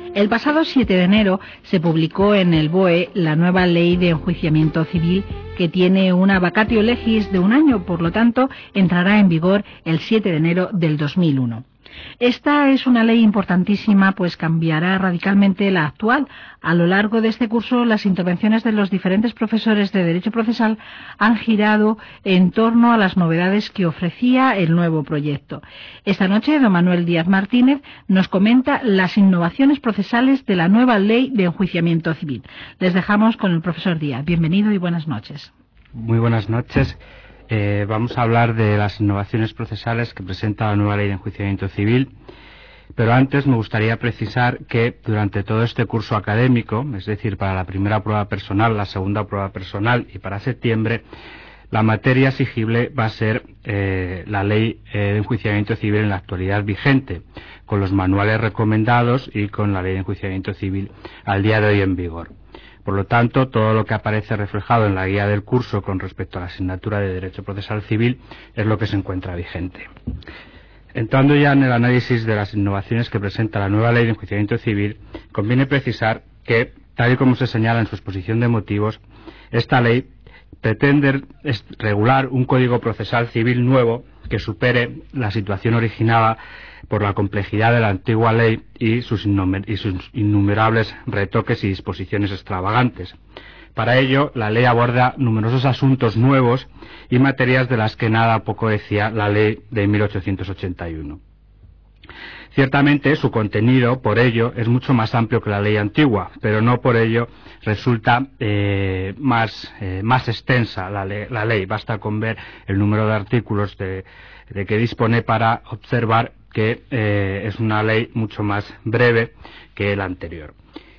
El pasado 7 de enero se publicó en el BOE la nueva Ley de Enjuiciamiento Civil, que tiene una vacatio legis de 1 año, por lo tanto entrará en vigor el 7 de enero del 2001. Esta es una ley importantísima, pues cambiará radicalmente la actual. A lo largo de este curso, las intervenciones de los diferentes profesores de Derecho Procesal han girado en torno a las novedades que ofrecía el nuevo proyecto. Esta noche, don Manuel Díaz Martínez nos comenta las innovaciones procesales de la nueva Ley de Enjuiciamiento Civil. Les dejamos con el profesor Díaz. Bienvenido y buenas noches. Muy buenas noches. Vamos a hablar de las innovaciones procesales que presenta la nueva Ley de Enjuiciamiento Civil, pero antes me gustaría precisar que durante todo este curso académico, es decir, para la primera prueba personal, la segunda prueba personal y para septiembre, la materia exigible va a ser la Ley de Enjuiciamiento Civil en la actualidad vigente, con los manuales recomendados y con la Ley de Enjuiciamiento Civil al día de hoy en vigor. Por lo tanto, todo lo que aparece reflejado en la guía del curso con respecto a la asignatura de Derecho Procesal Civil es lo que se encuentra vigente. Entrando ya en el análisis de las innovaciones que presenta la nueva Ley de Enjuiciamiento Civil, conviene precisar que, tal y como se señala en su exposición de motivos, esta ley pretende regular un Código Procesal Civil nuevo que supere la situación originada por la complejidad de la antigua ley y sus innumerables retoques y disposiciones extravagantes. Para ello, la ley aborda numerosos asuntos nuevos y materias de las que nada poco decía la ley de 1881. Ciertamente, su contenido, por ello, es mucho más amplio que la ley antigua, pero no por ello resulta más extensa la ley. Basta con ver el número de artículos de que dispone para observar que es una ley mucho más breve que la anterior.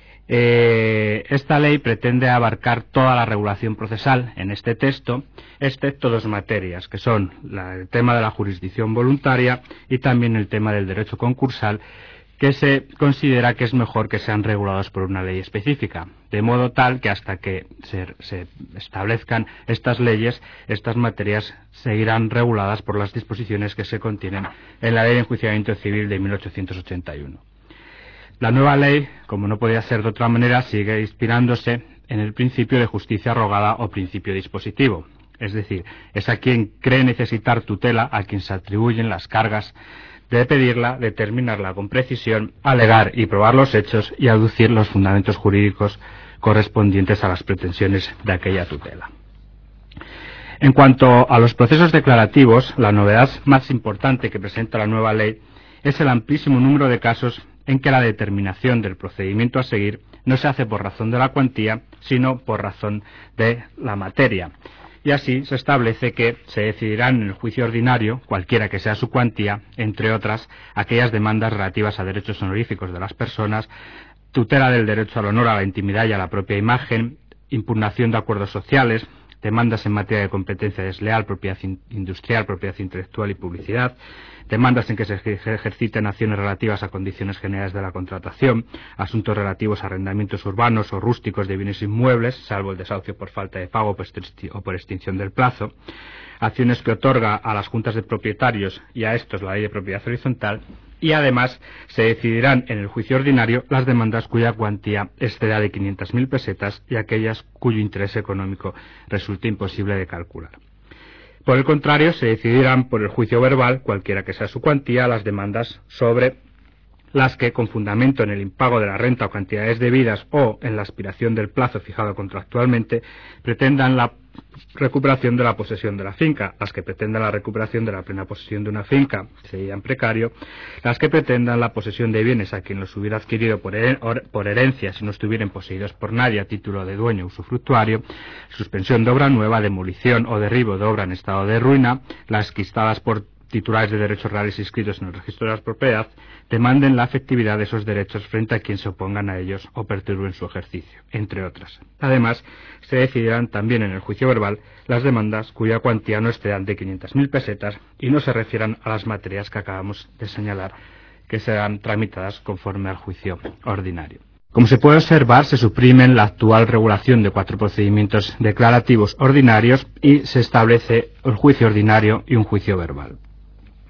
Esta ley pretende abarcar toda la regulación procesal en este texto, excepto dos materias, que son el tema de la jurisdicción voluntaria y también el tema del derecho concursal, que se considera que es mejor que sean regulados por una ley específica, de modo tal que hasta que se establezcan estas leyes, estas materias seguirán reguladas por las disposiciones que se contienen en la Ley de Enjuiciamiento Civil de 1881. La nueva ley, como no podía ser de otra manera, sigue inspirándose en el principio de justicia rogada o principio dispositivo, es decir, es a quien cree necesitar tutela a quien se atribuyen las cargas de pedirla, determinarla con precisión, alegar y probar los hechos y aducir los fundamentos jurídicos correspondientes a las pretensiones de aquella tutela. En cuanto a los procesos declarativos, la novedad más importante que presenta la nueva ley es el amplísimo número de casos en que la determinación del procedimiento a seguir no se hace por razón de la cuantía, sino por razón de la materia. Y así se establece que se decidirán en el juicio ordinario, cualquiera que sea su cuantía, entre otras, aquellas demandas relativas a derechos honoríficos de las personas, tutela del derecho al honor, a la intimidad y a la propia imagen, impugnación de acuerdos sociales, demandas en materia de competencia desleal, propiedad industrial, propiedad intelectual y publicidad, demandas en que se ejerciten acciones relativas a condiciones generales de la contratación, asuntos relativos a arrendamientos urbanos o rústicos de bienes inmuebles, salvo el desahucio por falta de pago o por extinción del plazo, acciones que otorga a las juntas de propietarios y a estos la ley de propiedad horizontal, y además se decidirán en el juicio ordinario las demandas cuya cuantía exceda de 500.000 pesetas y aquellas cuyo interés económico resulte imposible de calcular. Por el contrario, se decidirán por el juicio verbal, cualquiera que sea su cuantía, las demandas sobre las que, con fundamento en el impago de la renta o cantidades debidas o en la expiración del plazo fijado contractualmente, pretendan la recuperación de la posesión de la finca, las que pretendan la recuperación de la plena posesión de una finca serían precario, las que pretendan la posesión de bienes a quien los hubiera adquirido por herencia si no estuvieran poseídos por nadie a título de dueño usufructuario, suspensión de obra nueva, demolición o derribo de obra en estado de ruina, las quistadas por titulares de derechos reales inscritos en el registro de la propiedad, demanden la efectividad de esos derechos frente a quien se opongan a ellos o perturben su ejercicio, entre otras. Además, se decidirán también en el juicio verbal las demandas cuya cuantía no exceda de 500.000 pesetas y no se refieran a las materias que acabamos de señalar, que serán tramitadas conforme al juicio ordinario. Como se puede observar, se suprimen la actual regulación de 4 procedimientos declarativos ordinarios y se establece el juicio ordinario y un juicio verbal.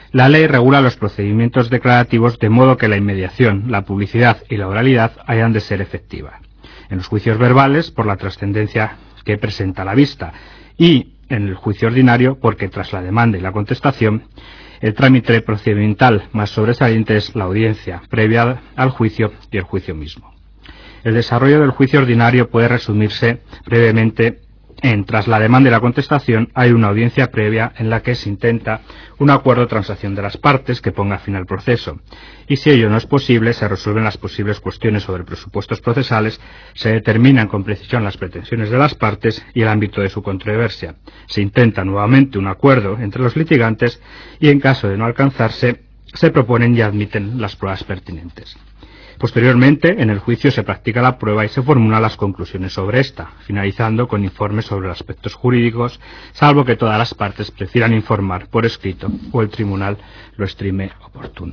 La ley regula los procedimientos declarativos de modo que la inmediación, la publicidad y la oralidad hayan de ser efectivas. En los juicios verbales, por la trascendencia que presenta la vista, y en el juicio ordinario, porque tras la demanda y la contestación, el trámite procedimental más sobresaliente es la audiencia previa al juicio y el juicio mismo. El desarrollo del juicio ordinario puede resumirse brevemente en: tras la demanda y la contestación hay una audiencia previa en la que se intenta un acuerdo de transacción de las partes que ponga fin al proceso, y si ello no es posible se resuelven las posibles cuestiones sobre presupuestos procesales, se determinan con precisión las pretensiones de las partes y el ámbito de su controversia, se intenta nuevamente un acuerdo entre los litigantes y en caso de no alcanzarse se proponen y admiten las pruebas pertinentes. Posteriormente, en el juicio se practica la prueba y se formulan las conclusiones sobre esta, finalizando con informes sobre aspectos jurídicos, salvo que todas las partes prefieran informar por escrito o el tribunal lo estime oportuno.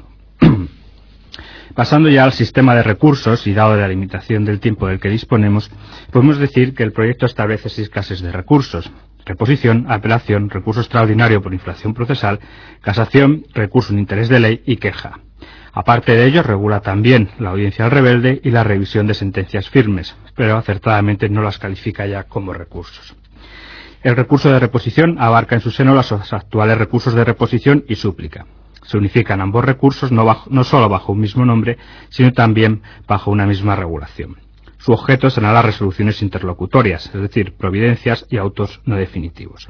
Pasando ya al sistema de recursos, y dado la limitación del tiempo del que disponemos, podemos decir que el proyecto establece 6 clases de recursos: reposición, apelación, recurso extraordinario por infracción procesal, casación, recurso en interés de ley y queja. Aparte de ello, regula también la audiencia al rebelde y la revisión de sentencias firmes, pero acertadamente no las califica ya como recursos. El recurso de reposición abarca en su seno los actuales recursos de reposición y súplica. Se unifican ambos recursos no solo bajo un mismo nombre, sino también bajo una misma regulación. Su objeto serán las resoluciones interlocutorias, es decir, providencias y autos no definitivos.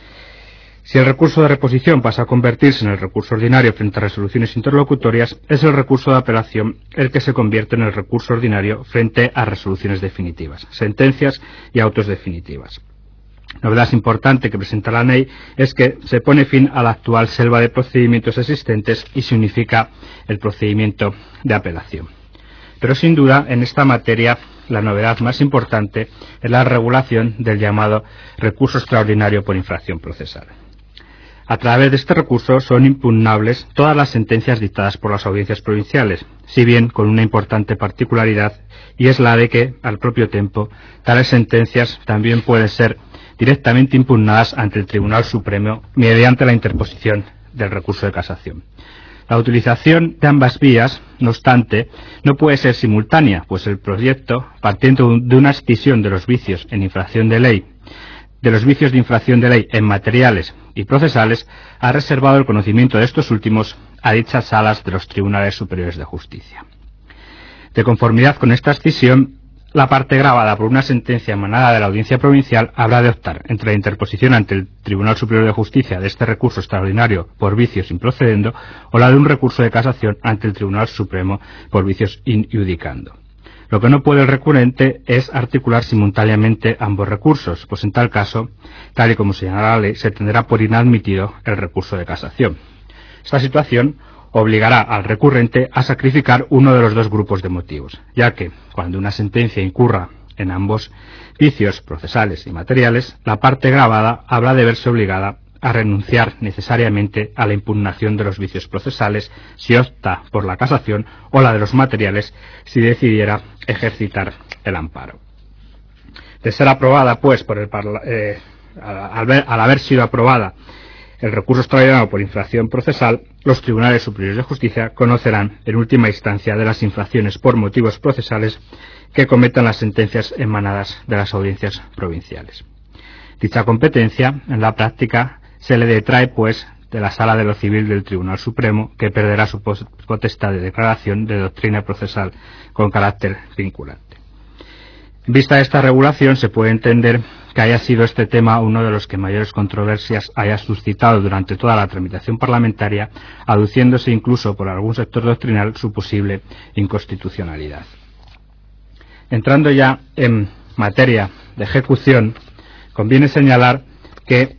Si el recurso de reposición pasa a convertirse en el recurso ordinario frente a resoluciones interlocutorias, es el recurso de apelación el que se convierte en el recurso ordinario frente a resoluciones definitivas, sentencias y autos definitivas. Novedad importante que presenta la ley es que se pone fin a la actual selva de procedimientos existentes y se unifica el procedimiento de apelación. Pero sin duda, en esta materia, la novedad más importante es la regulación del llamado recurso extraordinario por infracción procesal. A través de este recurso son impugnables todas las sentencias dictadas por las audiencias provinciales, si bien con una importante particularidad, y es la de que, al propio tiempo, tales sentencias también pueden ser directamente impugnadas ante el Tribunal Supremo mediante la interposición del recurso de casación. La utilización de ambas vías, no obstante, no puede ser simultánea, pues el proyecto, partiendo de una escisión de los vicios en infracción de ley, de los vicios de infracción de ley en materiales y procesales, ha reservado el conocimiento de estos últimos a dichas salas de los Tribunales Superiores de Justicia. De conformidad con esta escisión, la parte gravada por una sentencia emanada de la Audiencia Provincial habrá de optar entre la interposición ante el Tribunal Superior de Justicia de este recurso extraordinario por vicios improcedendo o la de un recurso de casación ante el Tribunal Supremo por vicios in iudicando. Lo que no puede el recurrente es articular simultáneamente ambos recursos, pues en tal caso, tal y como señala la ley, se tendrá por inadmitido el recurso de casación. Esta situación obligará al recurrente a sacrificar uno de los dos grupos de motivos, ya que, cuando una sentencia incurra en ambos vicios procesales y materiales, la parte gravada habrá de verse obligada a renunciar necesariamente a la impugnación de los vicios procesales si opta por la casación o la de los materiales si decidiera ejercitar el amparo. De ser aprobada, pues, al haber sido aprobada el recurso extraordinario por infracción procesal, los Tribunales Superiores de Justicia conocerán en última instancia de las infracciones por motivos procesales que cometan las sentencias emanadas de las audiencias provinciales. Dicha competencia, en la práctica, se le detrae, pues, de la Sala de lo Civil del Tribunal Supremo, que perderá su potestad de declaración de doctrina procesal con carácter vinculante. En vista de esta regulación, se puede entender que haya sido este tema uno de los que mayores controversias haya suscitado durante toda la tramitación parlamentaria, aduciéndose incluso por algún sector doctrinal su posible inconstitucionalidad. Entrando ya en materia de ejecución, conviene señalar que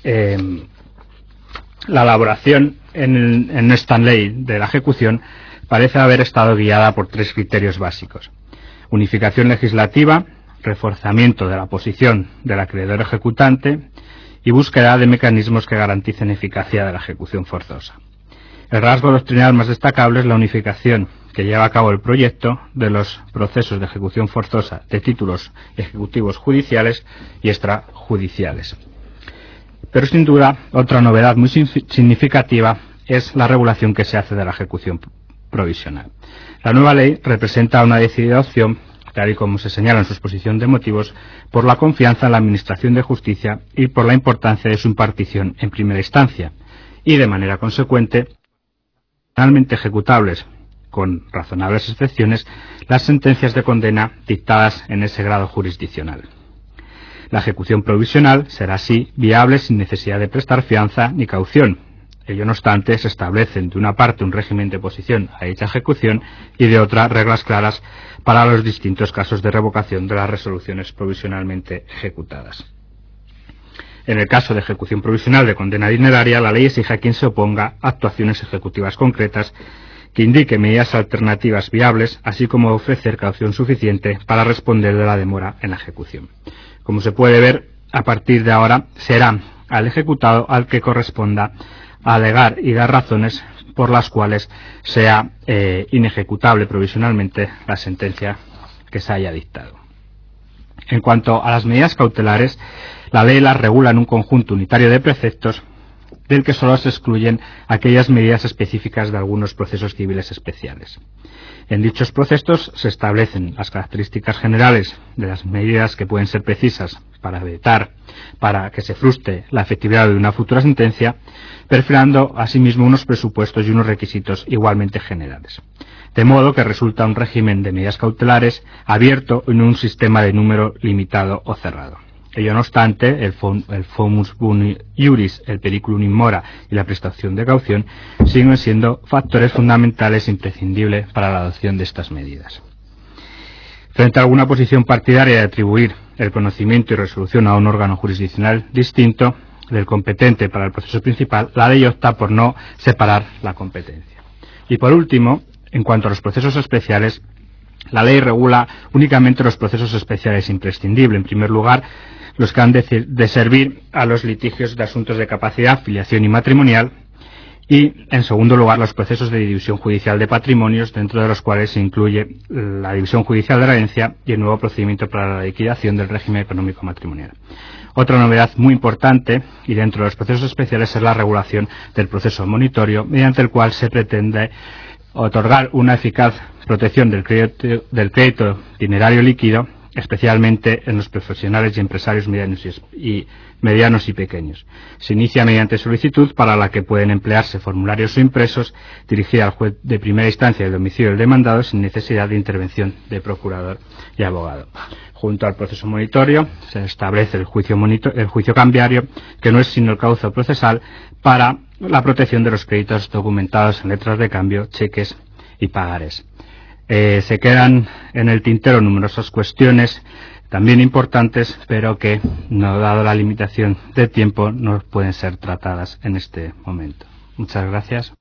la elaboración en esta ley de la ejecución parece haber estado guiada por 3 criterios básicos: unificación legislativa, reforzamiento de la posición del acreedor ejecutante y búsqueda de mecanismos que garanticen eficacia de la ejecución forzosa. El rasgo doctrinal más destacable es la unificación que lleva a cabo el proyecto de los procesos de ejecución forzosa de títulos ejecutivos judiciales y extrajudiciales. Pero sin duda, otra novedad muy significativa es la regulación que se hace de la ejecución provisional. La nueva ley representa una decidida opción, tal y como se señala en su exposición de motivos, por la confianza en la Administración de Justicia y por la importancia de su impartición en primera instancia, y de manera consecuente, finalmente ejecutables, con razonables excepciones, las sentencias de condena dictadas en ese grado jurisdiccional. La ejecución provisional será así viable sin necesidad de prestar fianza ni caución. Ello no obstante, se establecen de una parte un régimen de oposición a dicha ejecución y de otra reglas claras para los distintos casos de revocación de las resoluciones provisionalmente ejecutadas. En el caso de ejecución provisional de condena dineraria, la ley exige a quien se oponga actuaciones ejecutivas concretas que indique medidas alternativas viables, así como ofrecer caución suficiente para responder de la demora en la ejecución. Como se puede ver, a partir de ahora será al ejecutado al que corresponda alegar y dar razones por las cuales sea inejecutable provisionalmente la sentencia que se haya dictado. En cuanto a las medidas cautelares, la ley las regula en un conjunto unitario de preceptos del que solo se excluyen aquellas medidas específicas de algunos procesos civiles especiales. En dichos procesos se establecen las características generales de las medidas que pueden ser precisas para evitar, para que se frustre la efectividad de una futura sentencia, perfilando asimismo unos presupuestos y unos requisitos igualmente generales. De modo que resulta un régimen de medidas cautelares abierto en un sistema de número limitado o cerrado. Ello no obstante, el fomus boni iuris, el periculum in mora y la prestación de caución siguen siendo factores fundamentales e imprescindibles para la adopción de estas medidas. Frente a alguna posición partidaria de atribuir el conocimiento y resolución a un órgano jurisdiccional distinto del competente para el proceso principal, la ley opta por no separar la competencia. Y por último, en cuanto a los procesos especiales, la ley regula únicamente los procesos especiales imprescindibles. En primer lugar, los que han de servir a los litigios de asuntos de capacidad, filiación y matrimonial, y, en segundo lugar, los procesos de división judicial de patrimonios, dentro de los cuales se incluye la división judicial de la herencia y el nuevo procedimiento para la liquidación del régimen económico matrimonial. Otra novedad muy importante, y dentro de los procesos especiales, es la regulación del proceso monitorio, mediante el cual se pretende otorgar una eficaz protección del crédito dinerario líquido, especialmente en los profesionales y empresarios medianos y pequeños. Se inicia mediante solicitud para la que pueden emplearse formularios o impresos dirigida al juez de primera instancia del domicilio del demandado sin necesidad de intervención de procurador y abogado. Junto al proceso monitorio se establece el juicio cambiario, que no es sino el cauce procesal para la protección de los créditos documentados en letras de cambio, cheques y pagares. Se quedan en el tintero numerosas cuestiones también importantes, pero que, no dado la limitación de tiempo, no pueden ser tratadas en este momento. Muchas gracias.